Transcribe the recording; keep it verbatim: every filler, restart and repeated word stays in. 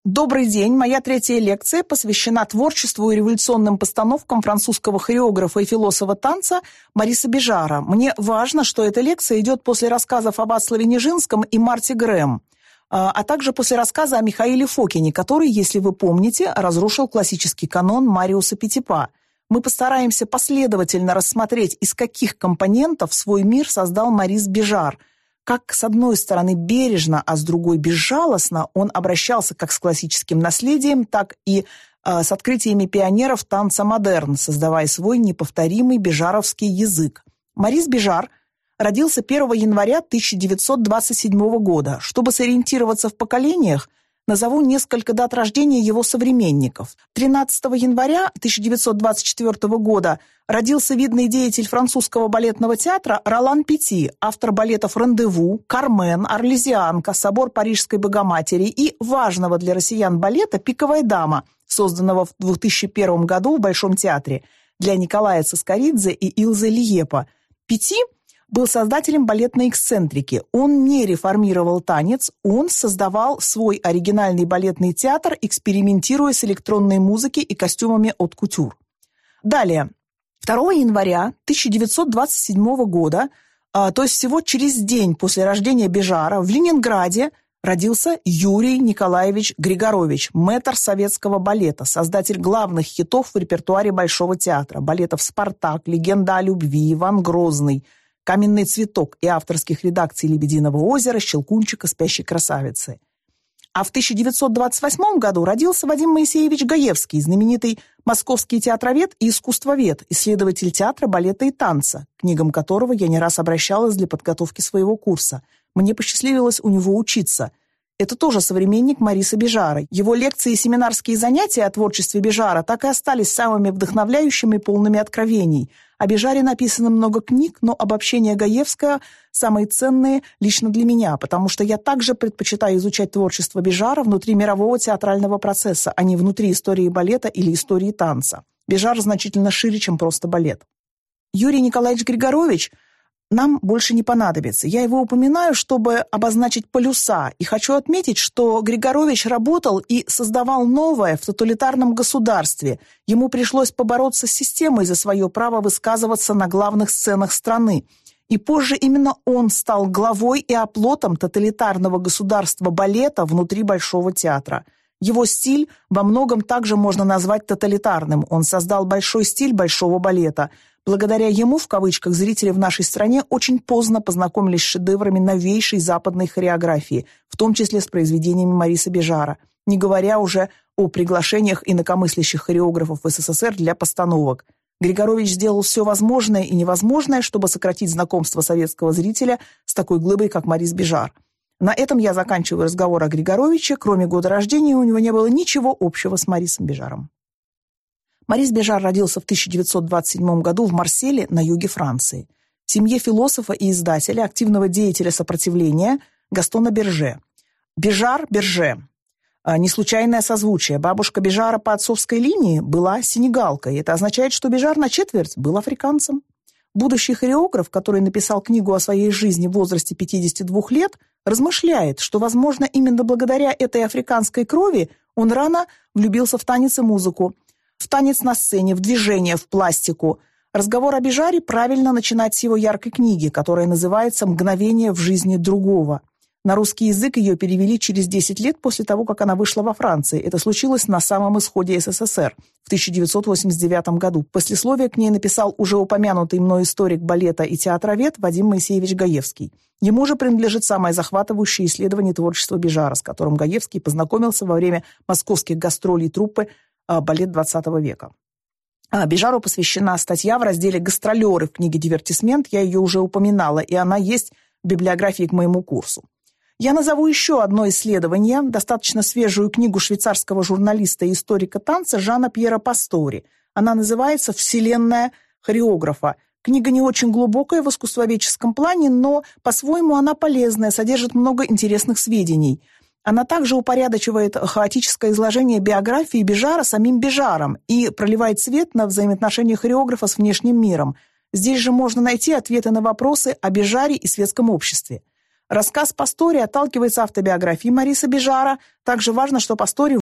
Добрый день. Моя третья лекция посвящена творчеству и революционным постановкам французского хореографа и философа танца Мориса Бежара. Мне важно, что эта лекция идет после рассказов об Вацлаве Нижинском и Марте Грэм, а также после рассказа о Михаиле Фокине, который, если вы помните, разрушил классический канон Мариуса Петипа. Мы постараемся последовательно рассмотреть, из каких компонентов свой мир создал Морис Бежар, как, с одной стороны, бережно, а с другой безжалостно он обращался как с классическим наследием, так и э, с открытиями пионеров танца модерн, создавая свой неповторимый бежаровский язык. Морис Бежар родился первого января тысяча девятьсот двадцать седьмого года. Чтобы сориентироваться в поколениях, назову несколько дат рождения его современников. тринадцатого января тысяча девятьсот двадцать четвёртого года родился видный деятель французского балетного театра Ролан Пети, автор балетов «Рандеву», «Кармен», «Арлезианка», «Собор Парижской Богоматери» и важного для россиян балета «Пиковая дама», созданного в две тысячи первом году в Большом театре для Николая Цискоридзе и Илзы Лиепа. Пети был создателем балетной эксцентрики. Он не реформировал танец, он создавал свой оригинальный балетный театр, экспериментируя с электронной музыкой и костюмами от кутюр. Далее, второго января тысяча девятьсот двадцать седьмого года, то есть всего через день после рождения Бежара, в Ленинграде родился Юрий Николаевич Григорович, мэтр советского балета, создатель главных хитов в репертуаре Большого театра, балетов «Спартак», «Легенда о любви», «Иван Грозный», «Каменный цветок» и авторских редакций «Лебединого озера», «Щелкунчика», «Спящей красавицы». А в тысяча девятьсот двадцать восьмом году родился Вадим Моисеевич Гаевский, знаменитый московский театровед и искусствовед, исследователь театра, балета и танца, к книгам которого я не раз обращалась для подготовки своего курса. Мне посчастливилось у него учиться. Это тоже современник Мориса Бежара. Его лекции и семинарские занятия о творчестве Бежара так и остались самыми вдохновляющими и полными откровений. О Бежаре написано много книг, но обобщения Гаевского самые ценные лично для меня, потому что я также предпочитаю изучать творчество Бежара внутри мирового театрального процесса, а не внутри истории балета или истории танца. Бежар значительно шире, чем просто балет. Юрий Николаевич Григорович нам больше не понадобится. Я его упоминаю, чтобы обозначить полюса, и хочу отметить, что Григорович работал и создавал новое в тоталитарном государстве. Ему пришлось побороться с системой за свое право высказываться на главных сценах страны. И позже именно он стал главой и оплотом тоталитарного государства балета внутри Большого театра. Его стиль во многом также можно назвать тоталитарным. Он создал большой стиль большого балета. Благодаря ему, в кавычках, зрители в нашей стране очень поздно познакомились с шедеврами новейшей западной хореографии, в том числе с произведениями Мориса Бежара, не говоря уже о приглашениях инакомыслящих хореографов в СССР для постановок. Григорович сделал все возможное и невозможное, чтобы сократить знакомство советского зрителя с такой глыбой, как Морис Бежар. На этом я заканчиваю разговор о Григоровиче. Кроме года рождения у него не было ничего общего с Морисом Бежаром. Морис Бежар родился в тысяча девятьсот двадцать седьмом году в Марселе на юге Франции, в семье философа и издателя, активного деятеля сопротивления Гастона Берже. Бежар, Берже. Не случайное созвучие. Бабушка Бежара по отцовской линии была сенегалкой. Это означает, что Бежар на четверть был африканцем. Будущий хореограф, который написал книгу о своей жизни в возрасте пятидесяти двух лет, размышляет, что, возможно, именно благодаря этой африканской крови он рано влюбился в танец и музыку, в танец на сцене, в движение, в пластику. Разговор о Бежаре правильно начинать с его яркой книги, которая называется «Мгновение в жизни другого». На русский язык ее перевели через десять лет после того, как она вышла во Франции. Это случилось на самом исходе СССР в тысяча девятьсот восемьдесят девятом году. Послесловие к ней написал уже упомянутый мной историк балета и театровед Вадим Моисеевич Гаевский. Ему же принадлежит самое захватывающее исследование творчества Бежара, с которым Гаевский познакомился во время московских гастролей труппы «Балет двадцатого века». Бежару посвящена статья в разделе «Гастролеры» в книге «Дивертисмент». Я ее уже упоминала, и она есть в библиографии к моему курсу. Я назову еще одно исследование, достаточно свежую книгу швейцарского журналиста и историка танца Жана Пьера Пастори. Она называется «Вселенная хореографа». Книга не очень глубокая в искусствоведческом плане, но по-своему она полезная, содержит много интересных сведений. Она также упорядочивает хаотическое изложение биографии Бежара самим Бежаром и проливает свет на взаимоотношения хореографа с внешним миром. Здесь же можно найти ответы на вопросы о Бежаре и светском обществе. Рассказ Пастори отталкивается от автобиографии Мориса Бежара. Также важно, что Пастори